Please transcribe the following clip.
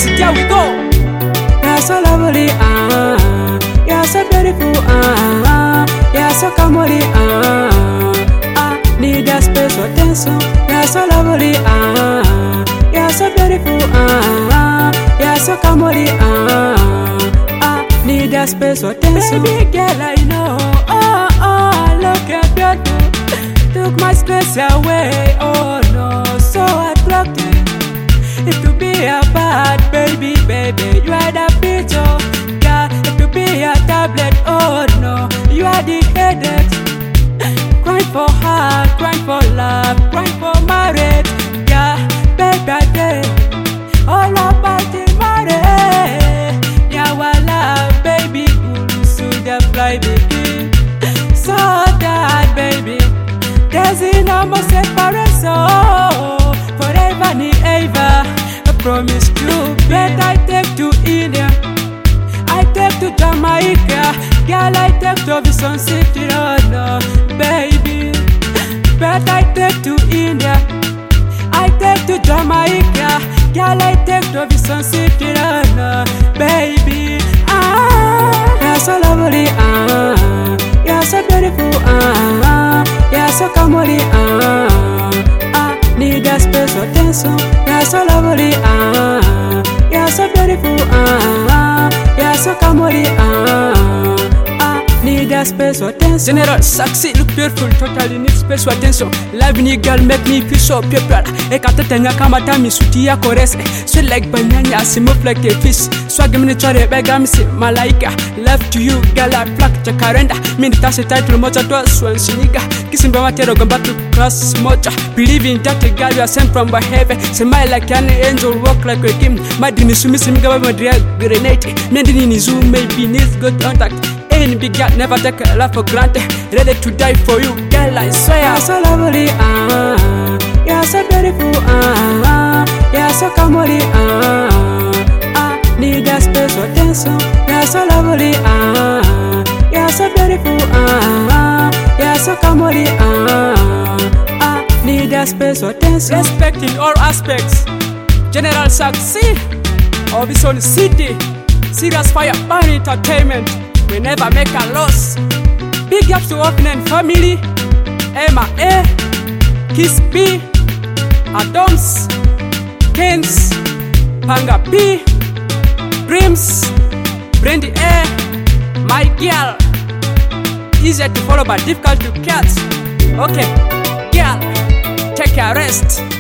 music, here we go. You're so lovely, you're so beautiful, you're so comely, need a special attention. You're so lovely, you're so beautiful, you're so comely, need a special attention. Baby girl, I know, look at you, took my stress away, oh no, so attractive. It could be a bad baby, you are the picture. Yeah, it could be a tablet, oh no, you are the headache. Crying for heart, crying for love, crying for marriage. Yeah, baby, all about the marriage. Yeah, our love, baby, so the fly begin. So that, baby, there's no more separation. Forever and ever, I promise you. Bet I take to India, I take to Jamaica, girl I take to Vison City, oh no, baby. Bet I take to India, I take to Jamaica, girl I take to Vison City, oh no, baby. You're so lovely, you're so beautiful, you're so comely, need a special attention. You're so lovely, you're so beautiful, you're so comely, need a special attention. General Saxy look beautiful, totally need special attention. Love me girl, make me feel so pure. Ekatetenya kama tami suti ya korese. Sweet like banana, I move like a fish. Swag me chore bega me say malaika. Love to you, girl I pluck chakarenda. Mini tasi title mocha to swan siniga. Kissing by matero gamba to cross mocha. Believe in that girl you are sent from by heaven. Smile like an angel, walk like a king. Madini sumi simiga my drag grenade. Mendini ni zoom maybe needs good contact. Any big girl never take a love for granted. Ready to die for you, girl I swear. You're so lovely, you're so beautiful, you're so comely, need a special attention. You're so lovely, you're so beautiful, you're so comely, need a special attention. Respect in all aspects. General Saxy, Vison City, Serious Fire Burn Entertainment. We never make a loss. Big ups to Open and family, Emma A, Kiss B, Adams, Kens, Panga P, Dreams, Brandy A, my girl. Easy to follow but difficult to catch. Okay, girl, take a rest.